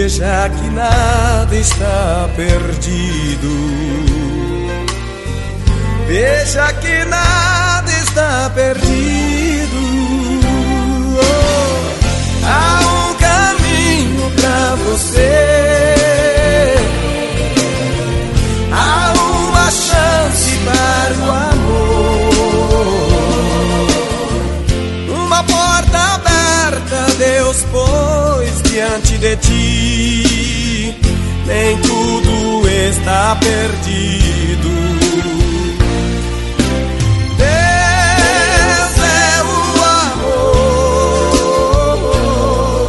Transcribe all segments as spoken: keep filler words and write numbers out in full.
Veja que nada está perdido. Veja que nada está perdido. Oh, há um caminho pra você. Há uma chance para o amor. Uma porta aberta Deus pôs diante de ti. Nem tudo está perdido. Deus é o amor.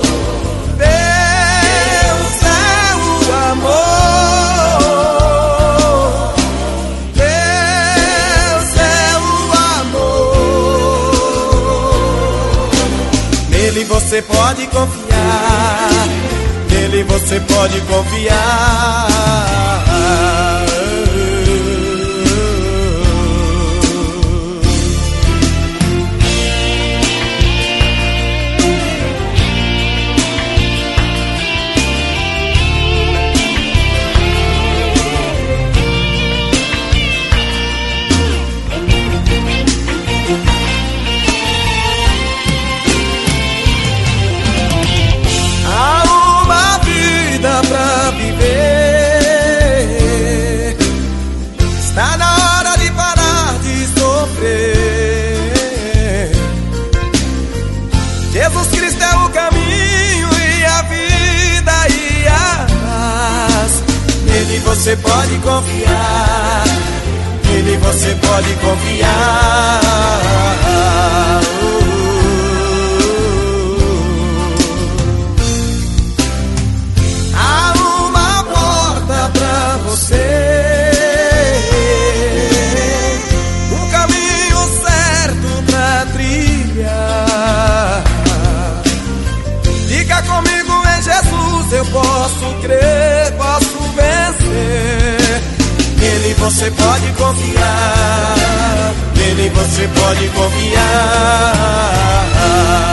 Deus é o amor. Deus é o amor. Nele você pode confiar. Nele você pode confiar. Pra viver, está na hora de parar de sofrer. Jesus Cristo é o caminho e a vida e a paz. Nele você pode confiar. Nele você pode confiar. Um caminho certo pra trilhar. Fica comigo em Jesus, eu posso crer, posso vencer. Nele você pode confiar. Nele você pode confiar.